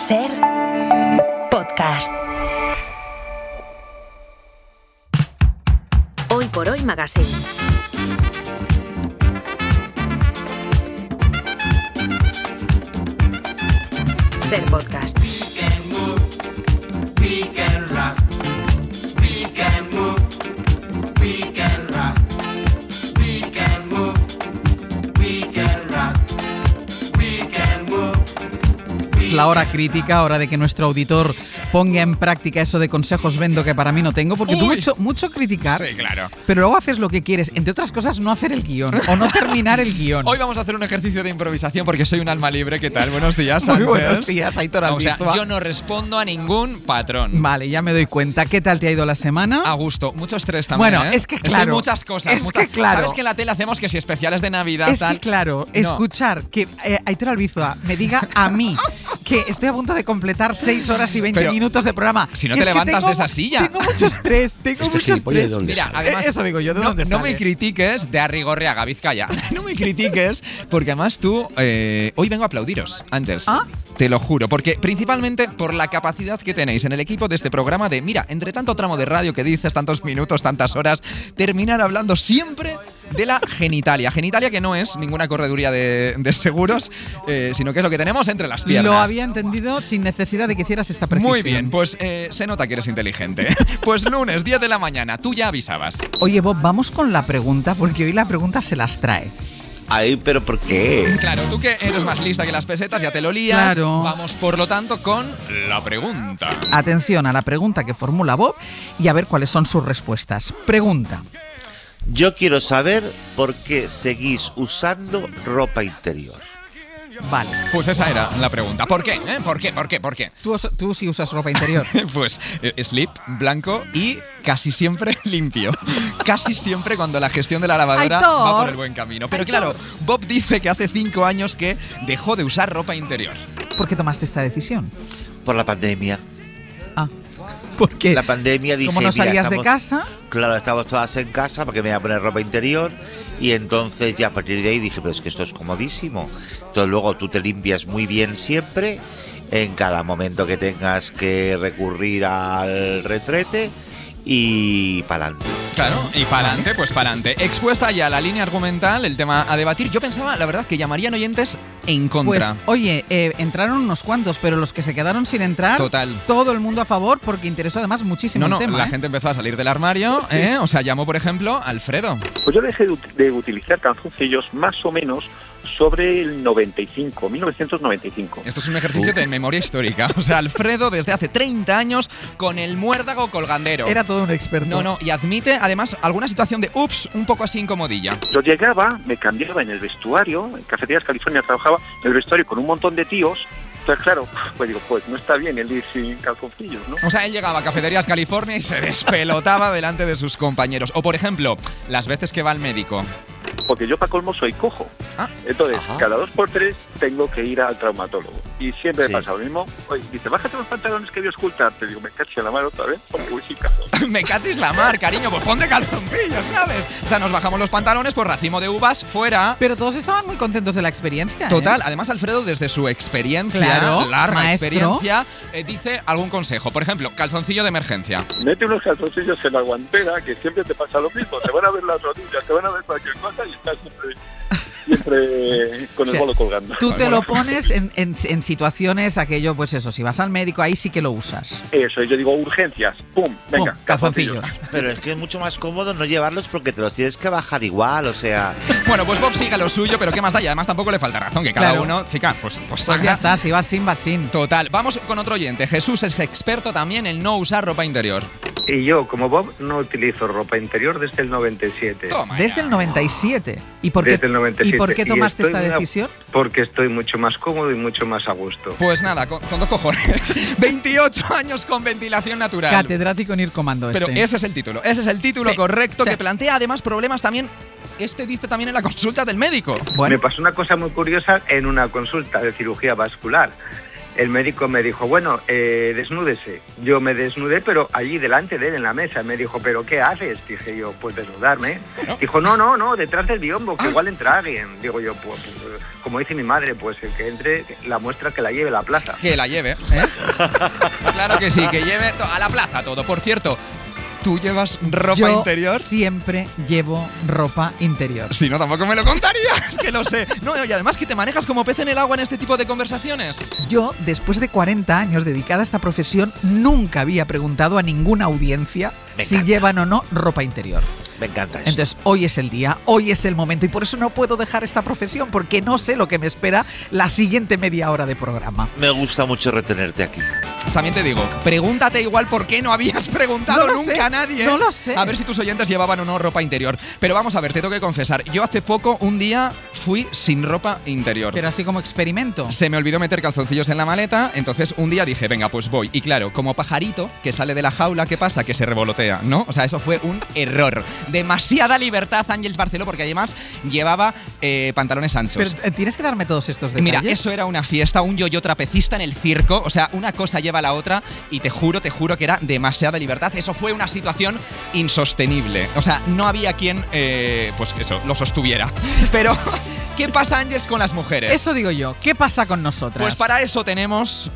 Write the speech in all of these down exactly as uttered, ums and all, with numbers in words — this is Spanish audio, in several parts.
Ser podcast. Hoy por hoy Magazine. Ser podcast. La hora crítica, hora de que nuestro auditor ponga en práctica eso de consejos vendo que para mí no tengo, porque Uy. tú mucho, mucho criticar, Sí, claro. pero luego haces lo que quieres, entre otras cosas no hacer el guión o no terminar el guión. Hoy vamos a hacer un ejercicio de improvisación porque soy un alma libre. ¿Qué tal? Buenos días, Muy Sánchez. buenos días, Aitor O sea, Albizua. yo no respondo a ningún patrón. Vale, ya me doy cuenta. ¿Qué tal te ha ido la semana? A gusto. Mucho estrés también, Bueno, ¿eh? es que Estoy claro, muchas cosas. es muchas- que claro. ¿Sabes que en la tele hacemos que si especiales de Navidad, Es tal? que claro, No. escuchar que eh, Aitor Albizua me diga a mí que estoy a punto de completar seis horas y veinte Pero, minutos de programa. si no que te es que levantas tengo- de esa silla. Tengo mucho estrés, tengo Este mucho gilipollas, estrés. ¿de dónde Mira, sale? además, Eh, eso digo yo, ¿de no, dónde no sale? me critiques de Arrigorriaga, Vizcaya. No me critiques, porque además tú, eh, hoy vengo a aplaudiros, Ángels. ¿Ah? Te lo juro, porque principalmente por la capacidad que tenéis en el equipo de este programa de, mira, entre tanto tramo de radio que dices, tantos minutos, tantas horas, terminar hablando siempre de la genitalia. Genitalia que no es ninguna correduría de, de seguros, eh, sino que es lo que tenemos entre las piernas. Lo había entendido sin necesidad de que hicieras esta precisión. Muy bien, pues eh, se nota que eres inteligente. Pues lunes, diez de la mañana, tú ya avisabas. Oye, Bob, vamos con la pregunta, porque hoy la pregunta se las trae. Ay, pero ¿por qué? Claro, tú que eres más lista que las pesetas, ya te lo lías. Claro. Vamos, por lo tanto, con la pregunta. Atención a la pregunta que formula Bob y a ver cuáles son sus respuestas. Pregunta. Yo quiero saber por qué seguís usando ropa interior. Vale. Pues esa era la pregunta. ¿Por qué? ¿Eh? ¿Por qué? ¿Por qué? ¿Por qué? ¿Tú, os- tú sí usas ropa interior? Pues eh, slip, blanco y casi siempre limpio. Casi siempre cuando la gestión de la lavadora Aitor. va por el buen camino. Pero claro, Bob dice que hace cinco años que dejó de usar ropa interior. ¿Por qué tomaste esta decisión? Por la pandemia. Ah, ¿por qué? La pandemia dije, Como no mira, salías de estamos- casa, Claro, estamos todas en casa porque me voy a poner ropa interior y entonces ya a partir de ahí dije, pero es que esto es comodísimo. Entonces luego tú te limpias muy bien siempre, en cada momento que tengas que recurrir al retrete y para adelante. Claro, y para adelante, pues para adelante. Expuesta ya la línea argumental, el tema a debatir. Yo pensaba, la verdad, que llamarían oyentes en pues contra. oye, eh, entraron unos cuantos, pero los que se quedaron sin entrar, Total. todo el mundo a favor porque interesó además muchísimo No, no, el tema. la ¿eh? gente empezó a salir del armario, ¿eh? O sea, llamó, por ejemplo, Alfredo. Pues yo dejé de, ut- de utilizar calzoncillos más o menos sobre el noventa y cinco, mil novecientos noventa y cinco. Esto es un ejercicio de memoria histórica. O sea, Alfredo desde hace treinta años con el muérdago colgandero. Era todo un experto. No, no, y admite además alguna situación de ups, un poco así incomodilla. Yo llegaba, me cambiaba en el vestuario, en Cafeterías California trabajaba en el vestuario con un montón de tíos. Entonces, claro, pues digo, pues no está bien el ir sin calzoncillos, ¿no? O sea, él llegaba a Cafeterías California y se despelotaba delante de sus compañeros. O, por ejemplo, las veces que va al médico. Porque yo para colmo soy cojo. Ah, Entonces, Ajá. cada dos por tres tengo que ir al traumatólogo. Y siempre Sí. me pasa lo mismo. Oye, dice, bájate los pantalones que voy a ocultarte. Digo, me caché la mano otra vez porque voy sin calzoncillos. me cachis la mar, cariño, pues ponte calzoncillos, ¿sabes? O sea, nos bajamos los pantalones, pues racimo de uvas, fuera. Pero todos estaban muy contentos de la experiencia. ¿eh? Total, además Alfredo desde su experiencia, Claro, larga maestro. experiencia, eh, dice algún consejo. Por ejemplo, calzoncillo de emergencia. Mete unos calzoncillos en la guantera, que siempre te pasa lo mismo. Te van a ver las rodillas, te van a ver cualquier cosa y estás siempre, siempre con O sea, el bolo colgando. Tú te Bueno. lo pones en, en- en situaciones, aquello, pues eso, si vas al médico, ahí sí que lo usas. Eso, y yo digo urgencias. ¡Pum! Venga, Pum, calzoncillos. Pero es que es mucho más cómodo no llevarlos porque te los tienes que bajar igual, o sea... Bueno, pues Bob sigue lo suyo, pero ¿qué más da? Y además tampoco le falta razón, que cada Claro. uno, chica, pues, pues Pues ya saca. está, si vas sin, vas sin. Total, vamos con otro oyente. Jesús es experto también en no usar ropa interior. Y yo, como Bob, no utilizo ropa interior desde el noventa y siete. Toma Desde ya. el noventa y siete. ¿Y por qué, Desde el noventa y siete. ¿y por qué Y tomaste estoy esta una- decisión? Porque estoy mucho más cómodo y mucho más a gusto. Pues nada, con, con dos cojones. veintiocho años con ventilación natural. Catedrático en ir comando Pero este. ese es el título. Ese es el título Sí, correcto sí. que plantea además problemas también. Este dice también en la consulta del médico. Bueno, Me pasó una cosa muy curiosa en una consulta de cirugía vascular. el médico me dijo, bueno, eh, desnúdese. Yo me desnudé, pero allí delante de él en la mesa. Me dijo, ¿pero qué haces? Dije yo, pues desnudarme. ¿No? Dijo, no, no, no, detrás del biombo, que ah. igual entra alguien. Digo yo, pues, pues, como dice mi madre, pues el que entre, la muestra que la lleve a la plaza. Que la lleve, ¿eh? Claro que sí, que lleve a la plaza todo. Por cierto, ¿tú llevas ropa Yo interior? Siempre llevo ropa interior. Si no, tampoco me lo contarías, que lo sé. No, y además que te manejas como pez en el agua en este tipo de conversaciones. Yo, después de cuarenta años dedicada a esta profesión, nunca había preguntado a ninguna audiencia si llevan o no ropa interior. Me encanta eso. Entonces, hoy es el día, hoy es el momento y por eso no puedo dejar esta profesión porque no sé lo que me espera la siguiente media hora de programa. Me gusta mucho retenerte aquí. También te digo, pregúntate igual por qué no habías preguntado no nunca sé, a nadie. No lo sé. A ver si tus oyentes llevaban o no ropa interior. Pero vamos a ver, te tengo que confesar. Yo hace poco, un día, fui sin ropa interior. Pero así como experimento. Se me olvidó meter calzoncillos en la maleta, entonces un día dije, venga, pues voy. Y claro, como pajarito que sale de la jaula, ¿qué pasa? Que se revolotea, ¿no? O sea, eso fue un error. Demasiada libertad, Ángeles Barceló, porque además llevaba eh, pantalones anchos. Pero eh, tienes que darme todos estos detalles. Mira, eso era una fiesta, un yo-yo trapecista en el circo. O sea, una cosa lleva a la otra y te juro, te juro que era demasiada libertad. Eso fue una situación insostenible. O sea, no había quien, eh, pues eso, lo sostuviera. Pero, ¿qué pasa, Ángeles, con las mujeres? Eso digo yo. ¿Qué pasa con nosotras? Pues para eso tenemos...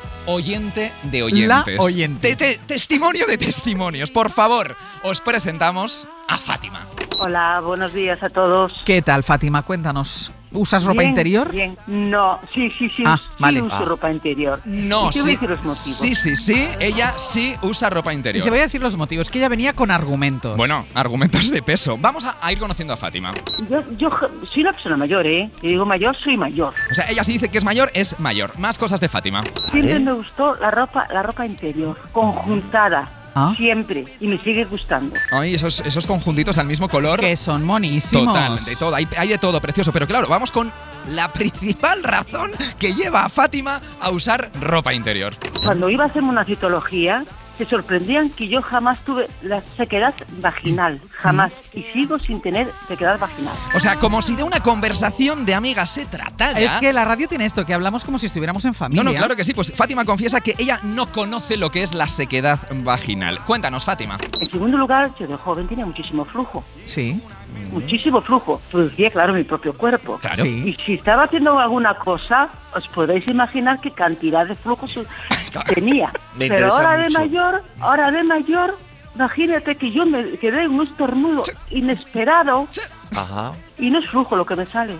oyente de oyentes. La oyente. Te, te, testimonio de testimonios. Por favor, os presentamos a Fátima. Hola, buenos días a todos. ¿Qué tal, Fátima? Cuéntanos. ¿Usas ropa bien, interior? Bien, no, sí, sí, sí, ah, sí vale. uso ah. ropa interior. No, y te sí. voy a decir los motivos. Sí, sí, sí, ella sí usa ropa interior. Y te voy a decir los motivos, que ella venía con argumentos. Bueno, argumentos de peso. Vamos a, a ir conociendo a Fátima. Yo, yo soy una persona mayor, ¿eh? Te digo mayor, soy mayor. O sea, ella sí dice que es mayor, es mayor. Más cosas de Fátima. Siempre me gustó la ropa, la ropa interior, conjuntada. ¿Ah? Siempre. Y me sigue gustando. Ay, esos, esos conjuntitos al mismo color. Que son monísimos. Total, de todo. Hay, hay de todo, precioso. Pero claro, vamos con la principal razón que lleva a Fátima a usar ropa interior. Cuando iba a hacerme una citología, se sorprendían que yo jamás tuve la sequedad vaginal. Jamás. Y sigo sin tener sequedad vaginal. O sea, como si de una conversación de amigas se tratara. Es que la radio tiene esto, que hablamos como si estuviéramos en familia. No, no, claro que sí. Pues Fátima confiesa que ella no conoce lo que es la sequedad vaginal. Cuéntanos, Fátima. En segundo lugar, yo de joven tenía muchísimo flujo. Sí. Muchísimo flujo. Producía, claro, mi propio cuerpo. Claro. Sí. Y si estaba haciendo alguna cosa, os podéis imaginar qué cantidad de flujo tenía. Me Pero interesa ahora de mucho. mayor, ahora de mayor, imagínate que yo me quedé en un estornudo inesperado Ajá. y no es flujo lo que me sale.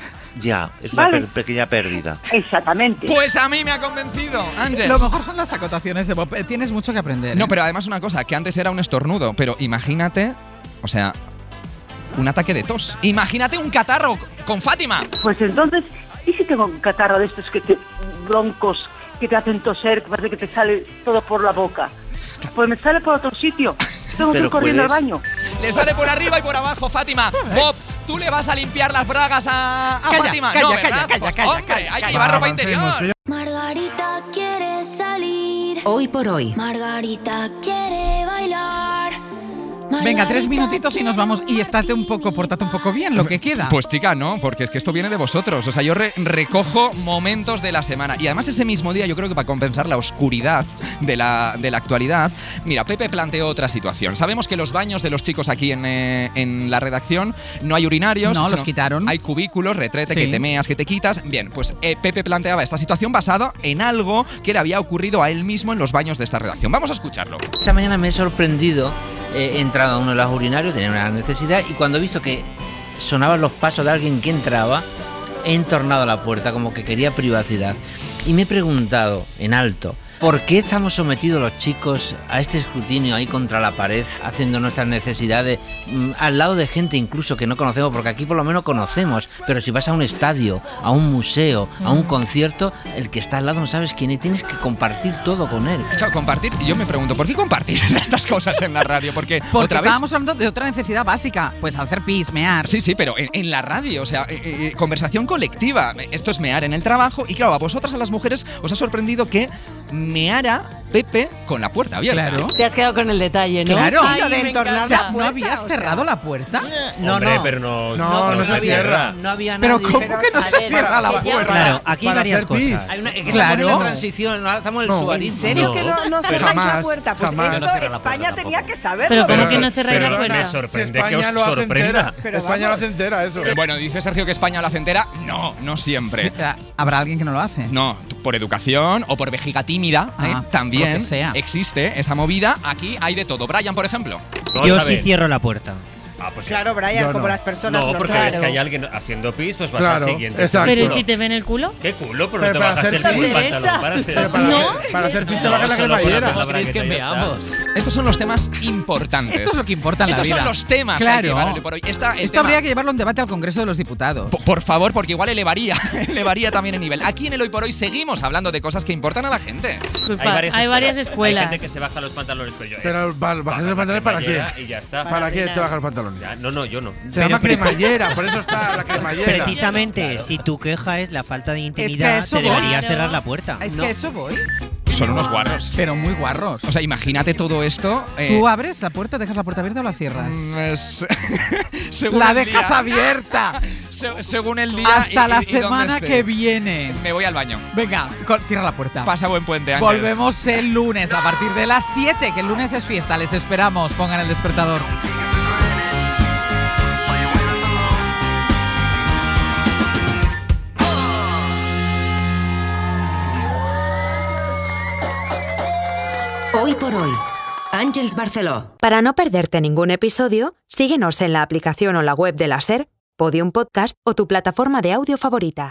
Ya, es una Vale. per- pequeña pérdida. Exactamente. Pues a mí me ha convencido, Ángeles. Lo mejor son las acotaciones de Bob. Eh, Tienes mucho que aprender. No, ¿eh? pero además una cosa, que antes era un estornudo, pero imagínate, o sea, un ataque de tos. Imagínate un catarro con Fátima. Pues entonces, ¿y si tengo un catarro de estos que te broncos, que te hacen toser, que parece que te sale todo por la boca? Pues me sale por otro sitio. Tengo que ir Pero corriendo al puedes- baño. Le sale por arriba y por abajo, Fátima. Bob, ¿tú le vas a limpiar las bragas a, a Calla, Fátima? calla, no, calla, ¿verdad? calla, Pues, calla, hombre, calla, hay que calla. llevar ropa Avancemos, interior. Margarita quiere salir. Hoy por hoy. Margarita quiere bailar. Venga, tres Margarita minutitos y nos vamos. Y quiere estate un poco, pórtate un poco bien, lo que queda. Pues chica, no, porque es que esto viene de vosotros. O sea, yo re- recojo momentos de la semana. Y además ese mismo día, yo creo que para compensar la oscuridad de la, de la actualidad, mira, Pepe planteó otra situación. Sabemos que los baños de los chicos aquí en, eh, en la redacción no hay urinarios. No, sino los quitaron. Hay cubículos, retrete, Sí. que te meas, que te quitas. Bien, pues eh, Pepe planteaba esta situación basada en algo que le había ocurrido a él mismo en los baños de esta redacción. Vamos a escucharlo. Esta mañana me he sorprendido, he entrado a uno de los urinarios, tenía una necesidad y cuando he visto que sonaban los pasos de alguien que entraba, he entornado a la puerta como que quería privacidad. Y me he preguntado en alto, ¿por qué estamos sometidos los chicos a este escrutinio ahí contra la pared, haciendo nuestras necesidades, mmm, al lado de gente incluso que no conocemos? Porque aquí por lo menos conocemos, pero si vas a un estadio, a un museo, a un concierto, el que está al lado no sabes quién es, tienes que compartir todo con él. Claro, compartir. Y yo me pregunto, ¿por qué compartir estas cosas en la radio? Porque, Porque otra vez. estábamos hablando de otra necesidad básica. Pues hacer pis, mear. Sí, sí, pero en, en la radio, o sea, eh, eh, conversación colectiva. Esto es mear en el trabajo. Y claro, a vosotras, a las mujeres, os ha sorprendido que meara Pepe con la puerta abierta. Claro. Te has quedado con el detalle, ¿no? Claro. Ay, Lo de me entornar encanta. la ¿No puerta, habías o cerrado sea. la puerta? No, Hombre, no. pero no, No, no se había- cierra. No había Pero nadie. ¿cómo Pero, que no a se ver, cierra la que ya- puerta? Claro, aquí hay Para varias hacer pis. cosas. Hay una, es que Claro. estamos en la transición, ahora estamos en el No. ¿En suarismo. serio No, que no, no pero cerráis la jamás, puerta? Pues jamás. esto No cierra la España puerta tenía tampoco. que saberlo. Pero ¿cómo Pero- que no cerráis la perdona, puerta? Me Si sorprende España que os lo hace sorprenda. entera. Pero España lo vamos. hace entera, eso. Bueno, dice Sergio que España la hace entera. No, no siempre. Sí, ¿habrá alguien que no lo hace? No, por educación o por vejiga tímida, ¿eh? Ah, también lo que sea. existe esa movida. Aquí hay de todo. Brian, por ejemplo. Vamos Yo a sí ver. cierro la puerta. Ah, pues Claro, Yo Brian, no. como las personas No, no. porque Claro. ves que hay alguien haciendo pis, pues vas Claro, al siguiente. exacto. Pero ¿y Punto. si te ven el culo? ¿Qué culo? Pero, Pero te para bajas hacer el culo y pis- pantalón para hacer. Pero para, No. hacer, para hacer pis te No, bajas la solo por cremallera. hacer la ¿Queréis que bragueta y ya veamos? está. Estos son los temas importantes. Esto es lo que importa en la Estos vida. son los temas Claro. que hay que llevar hoy por hoy. Esta- el Esto tema- habría que llevarlo a un debate al Congreso de los Diputados. P- Por favor, porque igual elevaría, elevaría también el nivel. Aquí en el Hoy por Hoy seguimos hablando de cosas que importan a la gente. Pues pa- hay varias escuelas. Hay gente que se baja los pantalones, pero yo. Pero es- ba- bajas bajas los la pantalones para qué? cremallera Y ya está. ¿Para qué orinar. te bajas los pantalones? Ya, no, no, yo no. Se llama cremallera, por eso está la cremallera. Precisamente, Claro. si tu queja es la falta de intimidad, eso te voy. deberías Claro. cerrar la puerta. Es No. que eso voy. Son unos guarros. Pero muy guarros. O sea, imagínate todo esto. eh, ¿Tú abres la puerta, dejas la puerta abierta o la cierras? mm, es- según La el dejas día- abierta. se- según el día. Hasta y- la y- y dónde semana esté. que viene. Me voy al baño. Venga, co- cierra la puerta. Pasa buen puente, Ángel. Volvemos el lunes a partir de las siete, que el lunes es fiesta. Les esperamos. Pongan el despertador. Hoy por hoy. Àngels Barceló. Para no perderte ningún episodio, síguenos en la aplicación o la web de la SER, Podium Podcast o tu plataforma de audio favorita.